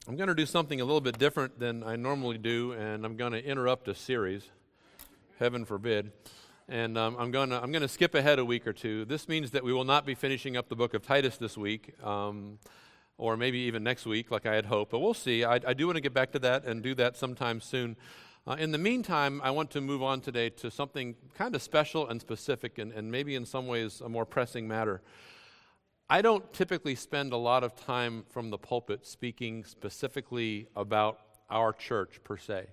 I'm going to do something a little bit different than I normally do, and I'm going to interrupt a series, heaven forbid. And I'm going to skip ahead a week or two. This means that we will not be finishing up the book of Titus this week, or maybe even next week like I had hoped, but we'll see. I do want to get back to that and do that sometime soon. In the meantime, I want to move on today to something kind of special and specific, and maybe in some ways a more pressing matter. I don't typically spend a lot of time from the pulpit speaking specifically about our church per se.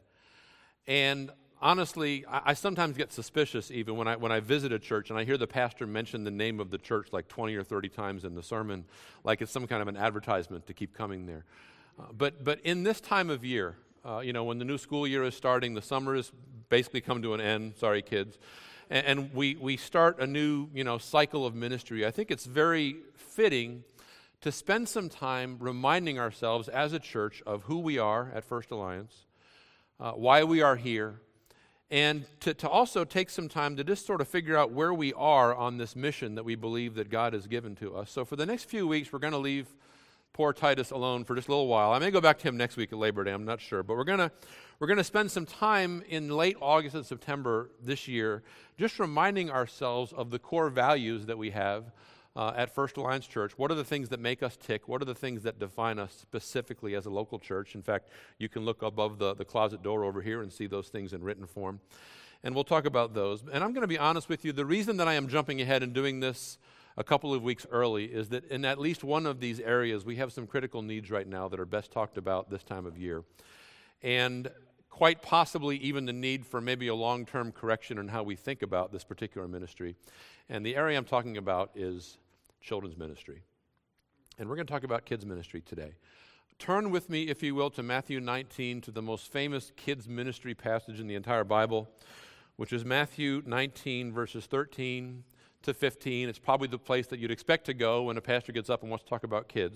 And honestly, I sometimes get suspicious even when I visit a church and I hear the pastor mention the name of the church like 20 or 30 times in the sermon, like it's some kind of an advertisement to keep coming there. But in this time of year, when the new school year is starting, the summer has basically come to an end. Sorry, kids. And we start a new, cycle of ministry. I think it's very fitting to spend some time reminding ourselves as a church of who we are at First Alliance, why we are here, and to also take some time to just sort of figure out where we are on this mission that we believe that God has given to us. So for the next few weeks, we're going to leave poor Titus alone for just a little while. I may go back to him next week at Labor Day, I'm not sure. But we're going to spend some time in late August and September this year just reminding ourselves of the core values that we have at First Alliance Church. What are the things that make us tick? What are the things that define us specifically as a local church? In fact, you can look above the closet door over here and see those things in written form. And we'll talk about those. And I'm going to be honest with you, the reason that I am jumping ahead and doing this a couple of weeks early is that in at least one of these areas, we have some critical needs right now that are best talked about this time of year. And quite possibly even the need for maybe a long-term correction in how we think about this particular ministry. And the area I'm talking about is children's ministry. And we're going to talk about kids ministry today. Turn with me, if you will, to Matthew 19, to the most famous kids ministry passage in the entire Bible, which is Matthew 19, verses 13 to 15. It's probably the place that you'd expect to go when a pastor gets up and wants to talk about kids.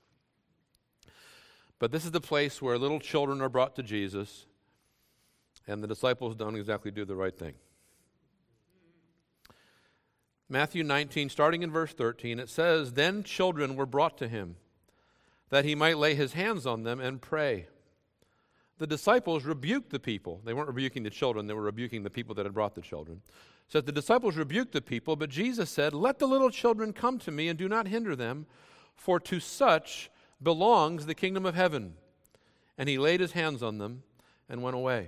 But this is the place where little children are brought to Jesus, and the disciples don't exactly do the right thing. Matthew 19, starting in verse 13, it says, "Then children were brought to him, that he might lay his hands on them and pray. The disciples rebuked the people." They weren't rebuking the children, they were rebuking the people that had brought the children. It says, "The disciples rebuked the people, but Jesus said, 'Let the little children come to me and do not hinder them, for to such belongs the kingdom of heaven.' And he laid his hands on them and went away."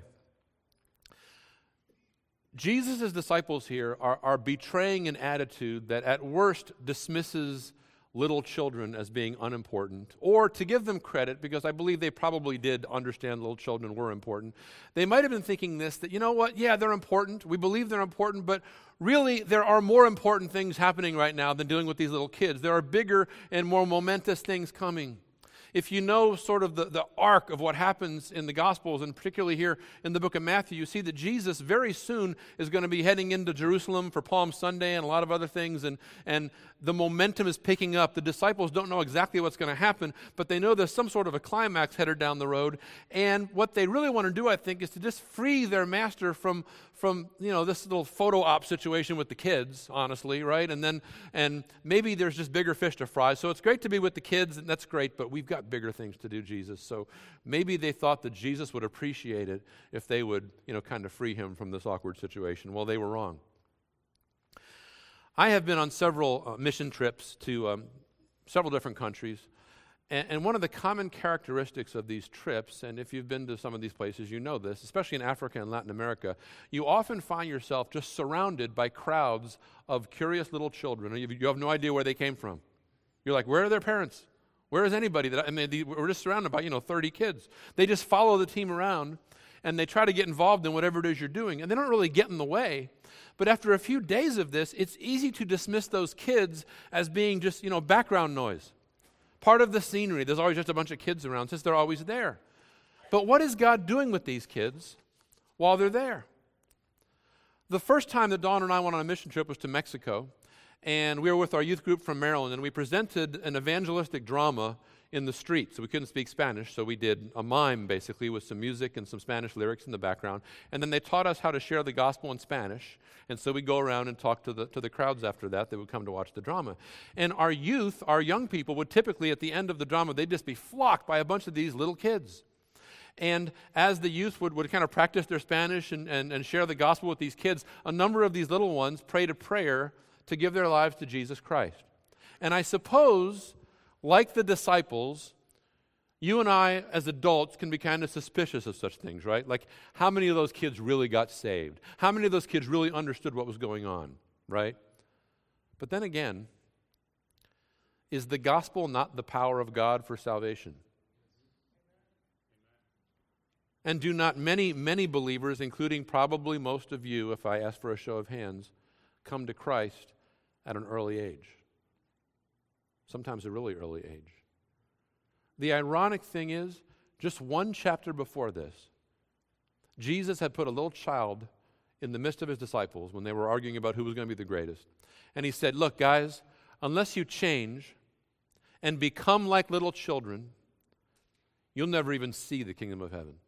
Jesus' disciples here are betraying an attitude that at worst dismisses little children as being unimportant, or to give them credit, because I believe they probably did understand little children were important, they might have been thinking this, that, you know what, yeah, they're important, we believe they're important, but really there are more important things happening right now than dealing with these little kids. There are bigger and more momentous things coming. If you know sort of the arc of what happens in the Gospels, and particularly here in the book of Matthew, you see that Jesus very soon is going to be heading into Jerusalem for Palm Sunday and a lot of other things, and the momentum is picking up. The disciples don't know exactly what's going to happen, but they know there's some sort of a climax headed down the road, and what they really want to do, I think, is to just free their master from this little photo op situation with the kids, honestly, right? And maybe there's just bigger fish to fry. So it's great to be with the kids, and that's great, but we've got bigger things to do, Jesus. So maybe they thought that Jesus would appreciate it if they would, kind of free him from this awkward situation. Well, they were wrong. I have been on several mission trips to several different countries. And one of the common characteristics of these trips, and if you've been to some of these places, you know this, especially in Africa and Latin America, you often find yourself just surrounded by crowds of curious little children. You have no idea where they came from. You're like, where are their parents? Where is anybody? We're just surrounded by, 30 kids. They just follow the team around, and they try to get involved in whatever it is you're doing, and they don't really get in the way. But after a few days of this, it's easy to dismiss those kids as being just, background noise. Part of the scenery. There's always just a bunch of kids around since they're always there. But what is God doing with these kids while they're there? The first time that Dawn and I went on a mission trip was to Mexico, and we were with our youth group from Maryland, and we presented an evangelistic drama in the street. So we couldn't speak Spanish, so we did a mime, basically, with some music and some Spanish lyrics in the background. And then they taught us how to share the gospel in Spanish. And so we'd go around and talk to the crowds after that would come to watch the drama. And our youth, our young people, would typically, at the end of the drama, they'd just be flocked by a bunch of these little kids. And as the youth would kind of practice their Spanish and share the gospel with these kids, a number of these little ones prayed a prayer to give their lives to Jesus Christ. And I suppose, like the disciples, you and I, as adults, can be kind of suspicious of such things, right? Like, how many of those kids really got saved? How many of those kids really understood what was going on, right? But then again, is the gospel not the power of God for salvation? And do not many, many believers, including probably most of you, if I ask for a show of hands, come to Christ at an early age? Sometimes a really early age. The ironic thing is, just one chapter before this, Jesus had put a little child in the midst of his disciples when they were arguing about who was going to be the greatest. And he said, look, guys, unless you change and become like little children, you'll never even see the kingdom of heaven.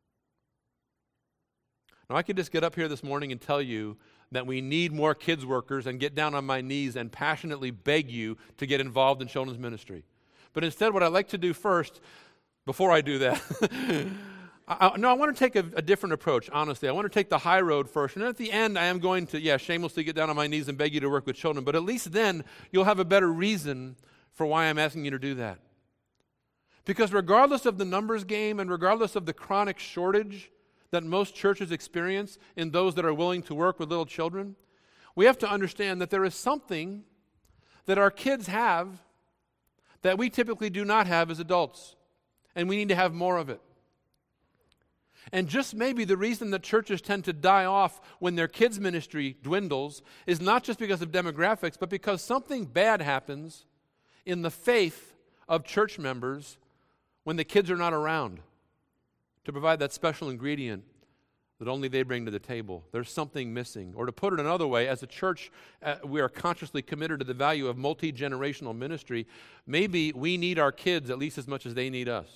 Now, I could just get up here this morning and tell you that we need more kids workers and get down on my knees and passionately beg you to get involved in children's ministry. But instead, what I'd like to do first, before I do that, I want to take a different approach, honestly. I want to take the high road first. And at the end, I am going to, shamelessly get down on my knees and beg you to work with children. But at least then, you'll have a better reason for why I'm asking you to do that. Because regardless of the numbers game and regardless of the chronic shortage that most churches experience in those that are willing to work with little children, we have to understand that there is something that our kids have that we typically do not have as adults, and we need to have more of it. And just maybe the reason that churches tend to die off when their kids' ministry dwindles is not just because of demographics, but because something bad happens in the faith of church members when the kids are not around to provide that special ingredient that only they bring to the table. There's something missing. Or to put it another way, as a church, we are consciously committed to the value of multi-generational ministry. Maybe we need our kids at least as much as they need us.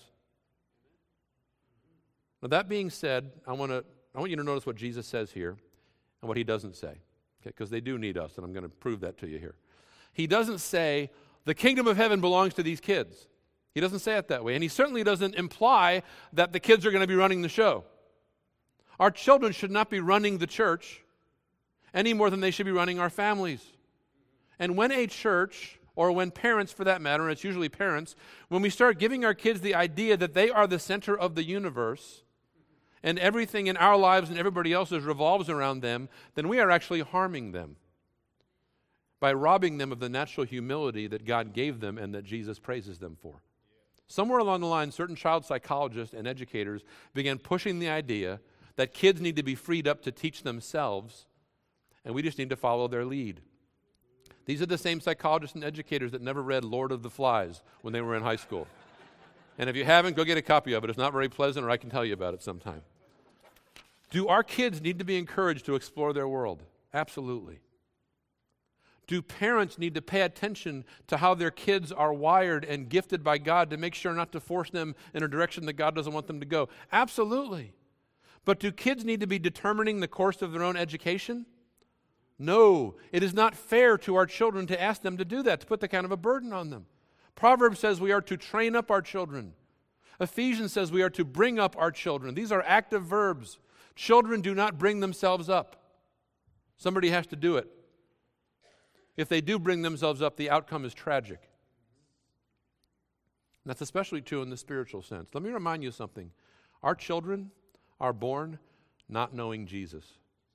Now, that being said, I want you to notice what Jesus says here and what he doesn't say, because they do need us, and I'm going to prove that to you here. He doesn't say, the kingdom of heaven belongs to these kids. He doesn't say it that way. And he certainly doesn't imply that the kids are going to be running the show. Our children should not be running the church any more than they should be running our families. And when a church, or when parents for that matter, and it's usually parents, when we start giving our kids the idea that they are the center of the universe and everything in our lives and everybody else's revolves around them, then we are actually harming them by robbing them of the natural humility that God gave them and that Jesus praises them for. Somewhere along the line, certain child psychologists and educators began pushing the idea that kids need to be freed up to teach themselves, and we just need to follow their lead. These are the same psychologists and educators that never read Lord of the Flies when they were in high school. And if you haven't, go get a copy of it. It's not very pleasant, or I can tell you about it sometime. Do our kids need to be encouraged to explore their world? Absolutely. Do parents need to pay attention to how their kids are wired and gifted by God to make sure not to force them in a direction that God doesn't want them to go? Absolutely. But do kids need to be determining the course of their own education? No. It is not fair to our children to ask them to do that, to put that kind of a burden on them. Proverbs says we are to train up our children. Ephesians says we are to bring up our children. These are active verbs. Children do not bring themselves up. Somebody has to do it. If they do bring themselves up, the outcome is tragic. And that's especially true in the spiritual sense. Let me remind you of something. Our children are born not knowing Jesus.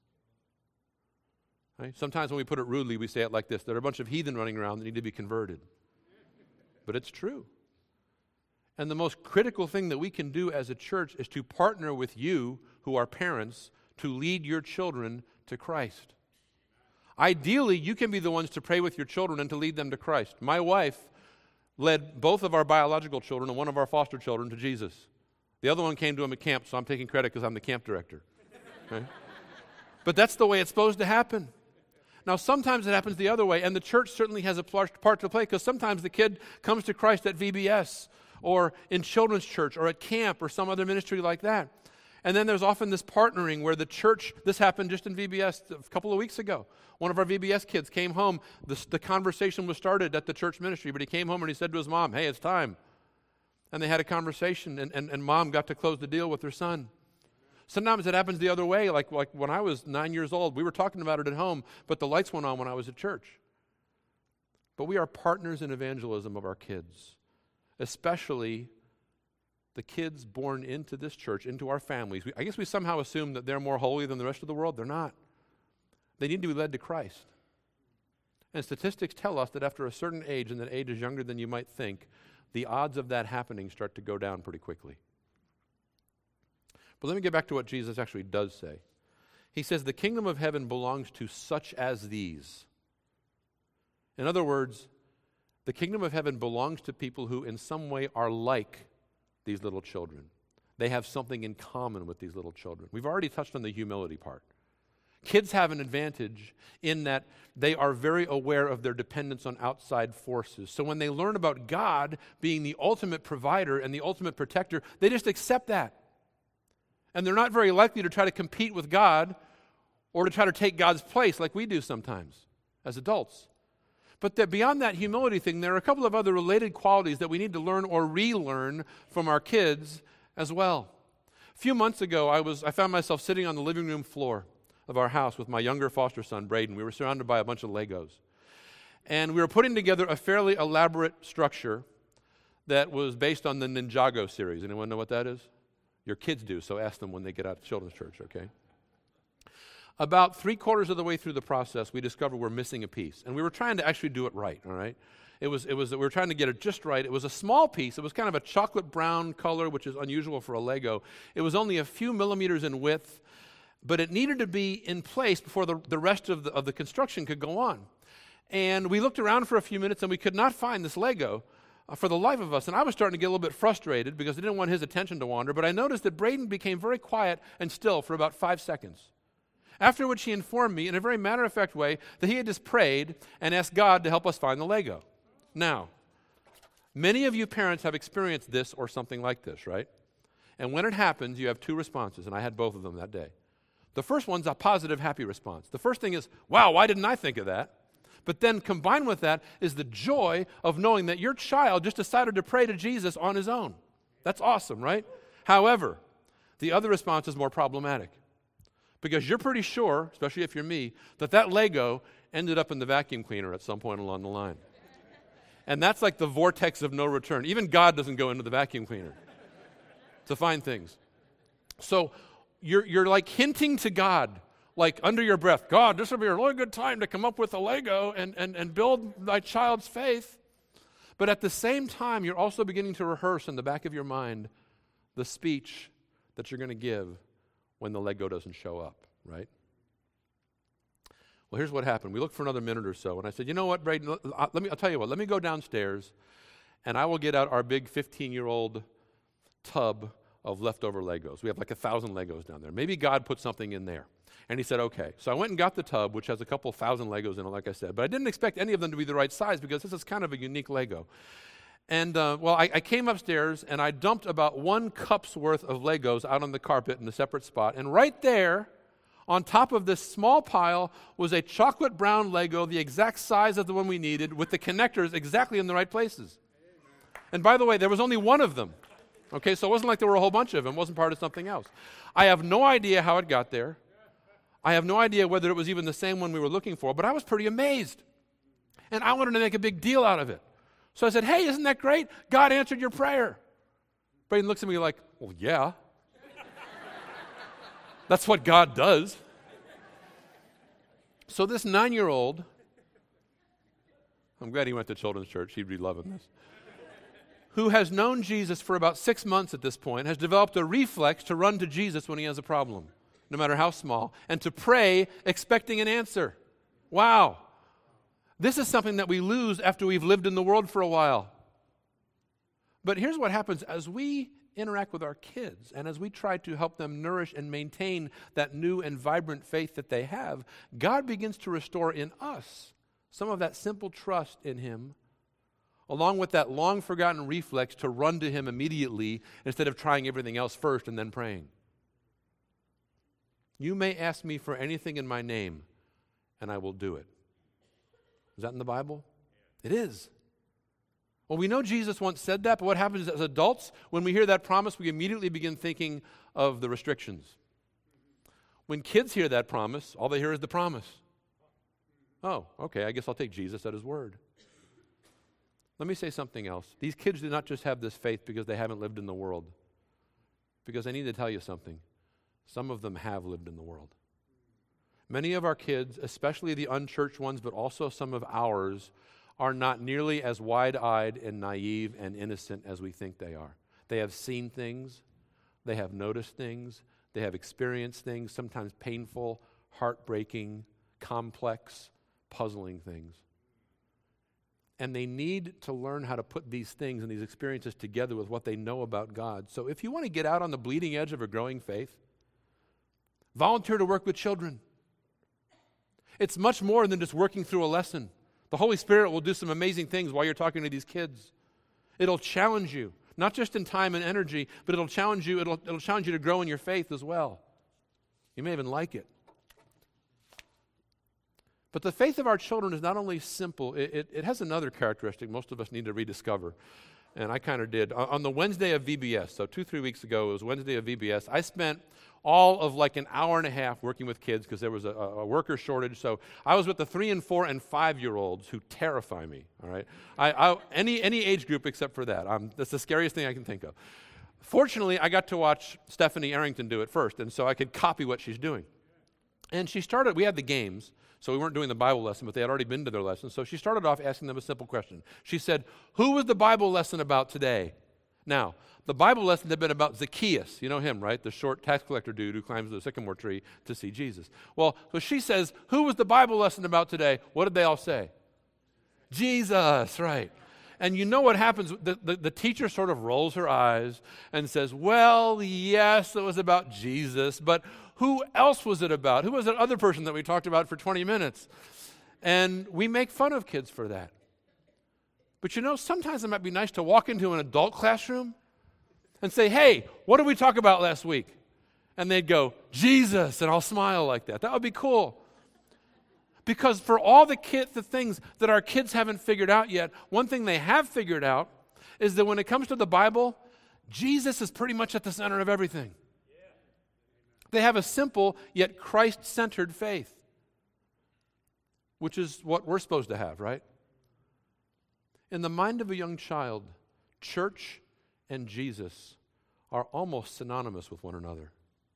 Right? Sometimes when we put it rudely, we say it like this: there are a bunch of heathen running around that need to be converted. But it's true. And the most critical thing that we can do as a church is to partner with you, who are parents, to lead your children to Christ. Ideally, you can be the ones to pray with your children and to lead them to Christ. My wife led both of our biological children and one of our foster children to Jesus. The other one came to him at camp, so I'm taking credit because I'm the camp director. Right? But that's the way it's supposed to happen. Now, sometimes it happens the other way, and the church certainly has a part to play, because sometimes the kid comes to Christ at VBS, or in children's church, or at camp, or some other ministry like that. And then there's often this partnering where the church, this happened just in VBS a couple of weeks ago. One of our VBS kids came home. The conversation was started at the church ministry, but he came home and he said to his mom, hey, it's time. And they had a conversation, and mom got to close the deal with her son. Sometimes it happens the other way, like when I was 9 years old. We were talking about it at home, but the lights went on when I was at church. But we are partners in evangelism of our kids, especially the kids born into this church, into our families. I guess we somehow assume that they're more holy than the rest of the world. They're not. They need to be led to Christ. And statistics tell us that after a certain age, and that age is younger than you might think, the odds of that happening start to go down pretty quickly. But let me get back to what Jesus actually does say. He says, the kingdom of heaven belongs to such as these. In other words, the kingdom of heaven belongs to people who in some way are like these little children. They have something in common with these little children. We've already touched on the humility part. Kids have an advantage in that they are very aware of their dependence on outside forces. So when they learn about God being the ultimate provider and the ultimate protector, they just accept that. And they're not very likely to try to compete with God or to try to take God's place like we do sometimes as adults. But that beyond that humility thing, there are a couple of other related qualities that we need to learn or relearn from our kids as well. A few months ago, I found myself sitting on the living room floor of our house with my younger foster son, Braden. We were surrounded by a bunch of Legos. And we were putting together a fairly elaborate structure that was based on the Ninjago series. Anyone know what that is? Your kids do, so ask them when they get out of children's church, okay? About 3/4 of the way through the process, we discovered we're missing a piece. And we were trying to actually do it right, all right? It was we were trying to get it just right. It was a small piece. It was kind of a chocolate brown color, which is unusual for a Lego. It was only a few millimeters in width, but it needed to be in place before the rest of the construction could go on. And we looked around for a few minutes, and we could not find this Lego for the life of us. And I was starting to get a little bit frustrated because I didn't want his attention to wander, but I noticed that Braden became very quiet and still for about 5 seconds. After which he informed me in a very matter-of-fact way that he had just prayed and asked God to help us find the Lego. Now, many of you parents have experienced this or something like this, right? And when it happens, you have two responses, and I had both of them that day. The first one's a positive, happy response. The first thing is, wow, why didn't I think of that? But then combined with that is the joy of knowing that your child just decided to pray to Jesus on his own. That's awesome, right? However, the other response is more problematic. Because you're pretty sure, especially if you're me, that Lego ended up in the vacuum cleaner at some point along the line. And that's like the vortex of no return. Even God doesn't go into the vacuum cleaner to find things. So you're like hinting to God, like under your breath, God, this would be a really good time to come up with a Lego and build my child's faith. But at the same time, you're also beginning to rehearse in the back of your mind the speech that you're going to give when the Lego doesn't show up, right? Well, here's what happened. We looked for another minute or so, and I said, you know what, Braden, I'll tell you what, let me go downstairs, and I will get out our big 15-year-old tub of leftover Legos. We have like 1,000 Legos down there. Maybe God put something in there. And he said, okay. So I went and got the tub, which has a couple 1,000 Legos in it, like I said, but I didn't expect any of them to be the right size because this is kind of a unique Lego. And, I came upstairs, and I dumped about 1 cup's worth of Legos out on the carpet in a separate spot. And right there, on top of this small pile, was a chocolate brown Lego, the exact size of the one we needed, with the connectors exactly in the right places. And by the way, there was only one of them. Okay, so it wasn't like there were a whole bunch of them. It wasn't part of something else. I have no idea how it got there. I have no idea whether it was even the same one we were looking for, but I was pretty amazed. And I wanted to make a big deal out of it. So I said, hey, isn't that great? God answered your prayer. Braden looks at me like, well, yeah. That's what God does. So this 9-year-old, I'm glad he went to children's church. He'd be loving this. Who has known Jesus for about 6 months at this point, has developed a reflex to run to Jesus when he has a problem, no matter how small, and to pray expecting an answer. Wow. This is something that we lose after we've lived in the world for a while. But here's what happens as we interact with our kids and as we try to help them nourish and maintain that new and vibrant faith that they have, God begins to restore in us some of that simple trust in him, along with that long-forgotten reflex to run to him immediately instead of trying everything else first and then praying. You may ask me for anything in my name, and I will do it. Is that in the Bible? It is. Well, we know Jesus once said that, but what happens as adults, when we hear that promise, we immediately begin thinking of the restrictions. When kids hear that promise, all they hear is the promise. Oh, okay, I guess I'll take Jesus at his word. Let me say something else. These kids do not just have this faith because they haven't lived in the world. Because I need to tell you something. Some of them have lived in the world. Many of our kids, especially the unchurched ones, but also some of ours, are not nearly as wide-eyed and naive and innocent as we think they are. They have seen things. They have noticed things. They have experienced things, sometimes painful, heartbreaking, complex, puzzling things. And they need to learn how to put these things and these experiences together with what they know about God. So if you want to get out on the bleeding edge of a growing faith, volunteer to work with children. It's much more than just working through a lesson. The Holy Spirit will do some amazing things while you're talking to these kids. It'll challenge you, not just in time and energy, but it'll challenge you to grow in your faith as well. You may even like it. But the faith of our children is not only simple, it has another characteristic most of us need to rediscover. And I kind of did. On the Wednesday of VBS, so 2-3 weeks ago, it was Wednesday of VBS, I spent all of like an hour and a half working with kids because there was a worker shortage. So I was with the 3-, 4-, and 5-year-olds who terrify me, all right? Any age group except for that. That's the scariest thing I can think of. Fortunately, I got to watch Stephanie Arrington do it first, and so I could copy what she's doing. And we had the games, so we weren't doing the Bible lesson, but they had already been to their lesson. So she started off asking them a simple question. She said, who was the Bible lesson about today? Now, the Bible lesson had been about Zacchaeus. You know him, right? The short tax collector dude who climbs the sycamore tree to see Jesus. Well, so she says, who was the Bible lesson about today? What did they all say? Jesus, right. And you know what happens? The teacher sort of rolls her eyes and says, well, yes, it was about Jesus, but who else was it about? Who was that other person that we talked about for 20 minutes? And we make fun of kids for that. But you know, sometimes it might be nice to walk into an adult classroom and say, hey, what did we talk about last week? And they'd go, Jesus, and I'll smile like that. That would be cool. Because for all the things that our kids haven't figured out yet, one thing they have figured out is that when it comes to the Bible, Jesus is pretty much at the center of everything. They have a simple yet Christ-centered faith, which is what we're supposed to have, right? In the mind of a young child, church and Jesus are almost synonymous with one another.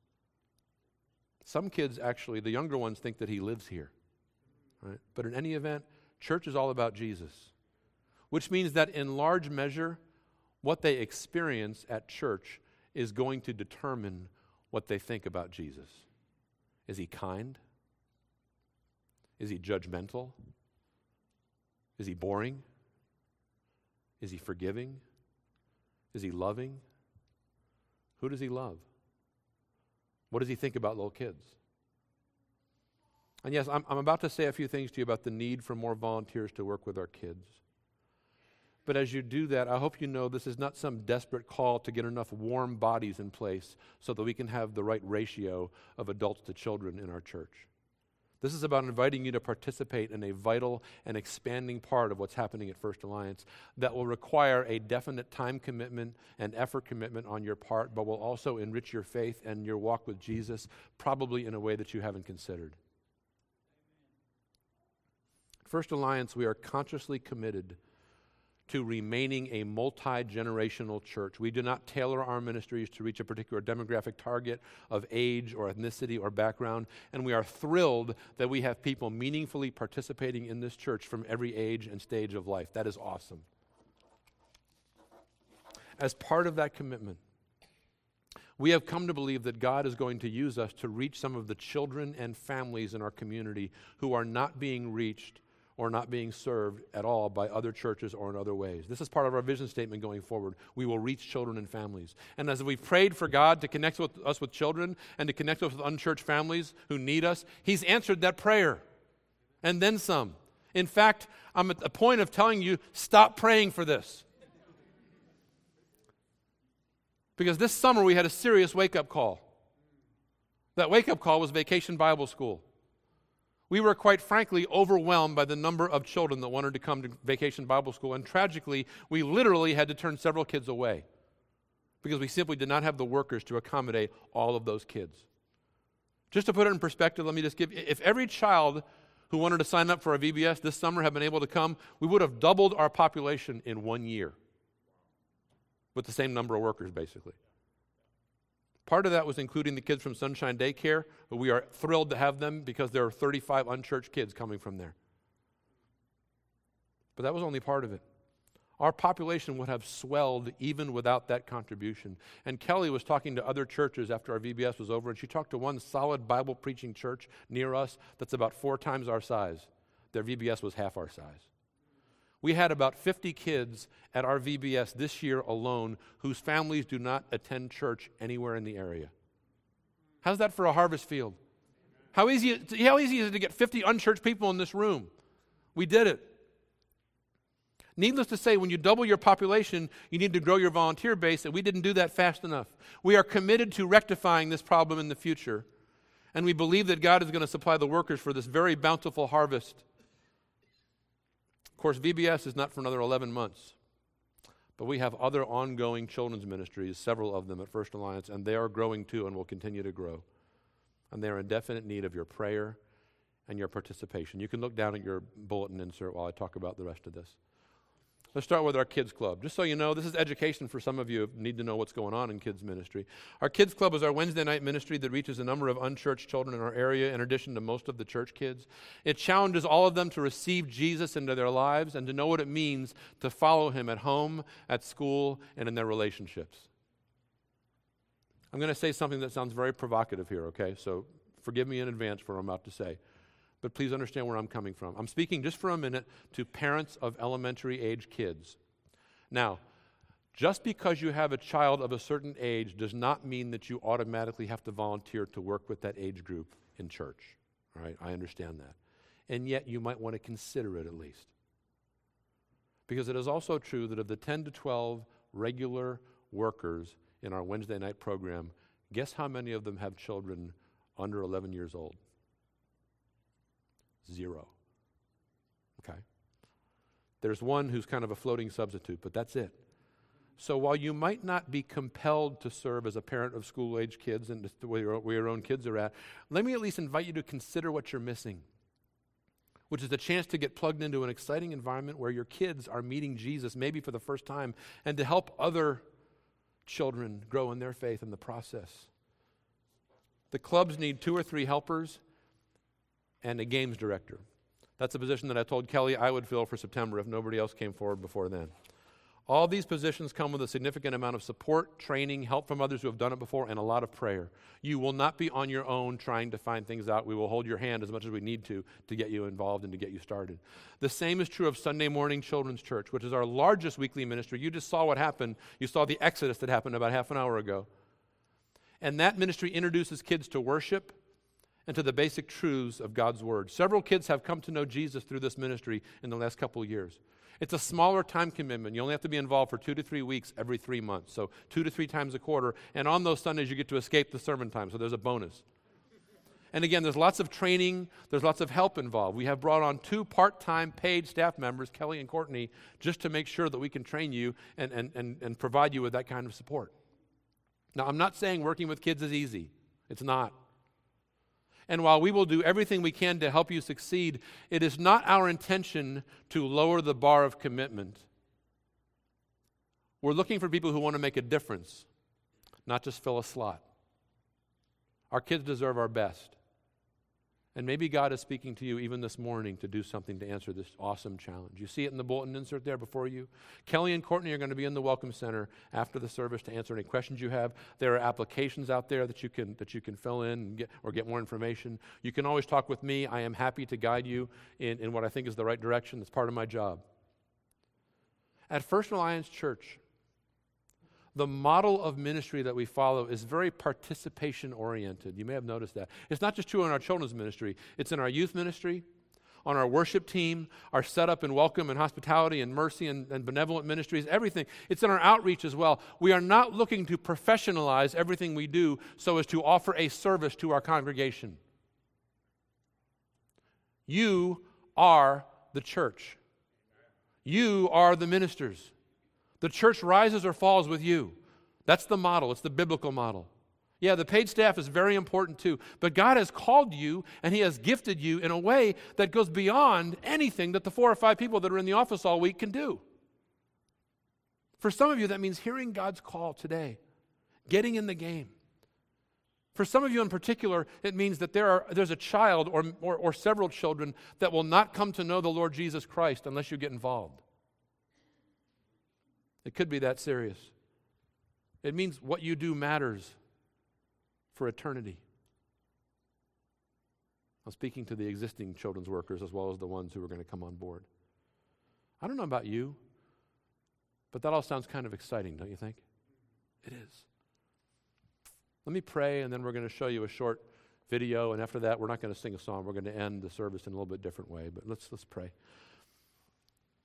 Some kids actually, the younger ones, think that he lives here. Right? But in any event, church is all about Jesus, which means that in large measure, what they experience at church is going to determine what they think about Jesus. Is he kind? Is he judgmental? Is he boring? Is he forgiving? Is he loving? Who does he love? What does he think about little kids? And yes, I'm about to say a few things to you about the need for more volunteers to work with our kids. But as you do that, I hope you know this is not some desperate call to get enough warm bodies in place so that we can have the right ratio of adults to children in our church. This is about inviting you to participate in a vital and expanding part of what's happening at First Alliance that will require a definite time commitment and effort commitment on your part, but will also enrich your faith and your walk with Jesus, probably in a way that you haven't considered. First Alliance, we are consciously committed to remaining a multi-generational church. We do not tailor our ministries to reach a particular demographic target of age or ethnicity or background, and we are thrilled that we have people meaningfully participating in this church from every age and stage of life. That is awesome. As part of that commitment, we have come to believe that God is going to use us to reach some of the children and families in our community who are not being reached or not being served at all by other churches or in other ways. This is part of our vision statement going forward. We will reach children and families. And as we've prayed for God to connect us with children and to connect us with unchurched families who need us, He's answered that prayer. And then some. In fact, I'm at the point of telling you, stop praying for this. Because this summer we had a serious wake-up call. That wake-up call was Vacation Bible School. We were, quite frankly, overwhelmed by the number of children that wanted to come to Vacation Bible School, and tragically, we literally had to turn several kids away because we simply did not have the workers to accommodate all of those kids. Just to put it in perspective, let me just give, if every child who wanted to sign up for our VBS this summer had been able to come, we would have doubled our population in 1 year with the same number of workers, basically. Part of that was including the kids from Sunshine Daycare. We are thrilled to have them because there are 35 unchurched kids coming from there. But that was only part of it. Our population would have swelled even without that contribution. And Kelly was talking to other churches after our VBS was over, and she talked to one solid Bible-preaching church near us that's about 4 times our size. Their VBS was half our size. We had about 50 kids at our VBS this year alone whose families do not attend church anywhere in the area. How's that for a harvest field? How easy is it to get 50 unchurched people in this room? We did it. Needless to say, when you double your population, you need to grow your volunteer base, and we didn't do that fast enough. We are committed to rectifying this problem in the future, and we believe that God is going to supply the workers for this very bountiful harvest. Of course, VBS is not for another 11 months, but we have other ongoing children's ministries, several of them at First Alliance, and they are growing too and will continue to grow. And they are in definite need of your prayer and your participation. You can look down at your bulletin insert while I talk about the rest of this. Let's start with our Kids Club. Just so you know, this is education for some of you who need to know what's going on in kids ministry. Our Kids Club is our Wednesday night ministry that reaches a number of unchurched children in our area in addition to most of the church kids. It challenges all of them to receive Jesus into their lives and to know what it means to follow him at home, at school, and in their relationships. I'm going to say something that sounds very provocative here, okay? So forgive me in advance for what I'm about to say. But please understand where I'm coming from. I'm speaking just for a minute to parents of elementary age kids. Now, just because you have a child of a certain age does not mean that you automatically have to volunteer to work with that age group in church. All right, I understand that. And yet you might want to consider it at least. Because it is also true that of the 10 to 12 regular workers in our Wednesday night program, guess how many of them have children under 11 years old? 0. Okay? There's one who's kind of a floating substitute, but that's it. So while you might not be compelled to serve as a parent of school-age kids and where your own kids are at, let me at least invite you to consider what you're missing, which is a chance to get plugged into an exciting environment where your kids are meeting Jesus maybe for the first time and to help other children grow in their faith in the process. The clubs need 2 or 3 helpers and a games director. That's a position that I told Kelly I would fill for September if nobody else came forward before then. All these positions come with a significant amount of support, training, help from others who have done it before, and a lot of prayer. You will not be on your own trying to find things out. We will hold your hand as much as we need to get you involved and to get you started. The same is true of Sunday Morning Children's Church, which is our largest weekly ministry. You just saw what happened. You saw the exodus that happened about half an hour ago. And that ministry introduces kids to worship and to the basic truths of God's Word. Several kids have come to know Jesus through this ministry in the last couple of years. It's a smaller time commitment. You only have to be involved for 2 to 3 weeks every 3 months, so 2 to 3 times a quarter. And on those Sundays, you get to escape the sermon time, so there's a bonus. And again, there's lots of training. There's lots of help involved. We have brought on 2 part-time paid staff members, Kelly and Courtney, just to make sure that we can train you and provide you with that kind of support. Now, I'm not saying working with kids is easy. It's not. And while we will do everything we can to help you succeed, it is not our intention to lower the bar of commitment. We're looking for people who want to make a difference, not just fill a slot. Our kids deserve our best. And maybe God is speaking to you even this morning to do something to answer this awesome challenge. You see it in the bulletin insert there before you? Kelly and Courtney are going to be in the Welcome Center after the service to answer any questions you have. There are applications out there that you can fill in and get more information. You can always talk with me. I am happy to guide you in what I think is the right direction. It's part of my job. At First Alliance Church, the model of ministry that we follow is very participation-oriented. You may have noticed that. It's not just true in our children's ministry. It's in our youth ministry. on our worship team, our setup and welcome and hospitality and mercy and benevolent ministries, everything. It's in our outreach as well. We are not looking to professionalize everything we do so as to offer a service to our congregation. You are the church. You are the ministers. The church rises or falls with you. That's the model. It's the biblical model. Yeah, the paid staff is very important too, but God has called you and He has gifted you in a way that goes beyond anything that the 4 or 5 people that are in the office all week can do. For some of you, that means hearing God's call today, getting in the game. For some of you in particular, it means that there's a child or several children that will not come to know the Lord Jesus Christ unless you get involved. It could be that serious. It means what you do matters for eternity. I'm speaking to the existing children's workers as well as the ones who are going to come on board. I don't know about you, but that all sounds kind of exciting, don't you think? It is. Let me pray, and then we're going to show you a short video, and after that, we're not going to sing a song. We're going to end the service in a little bit different way, but let's pray.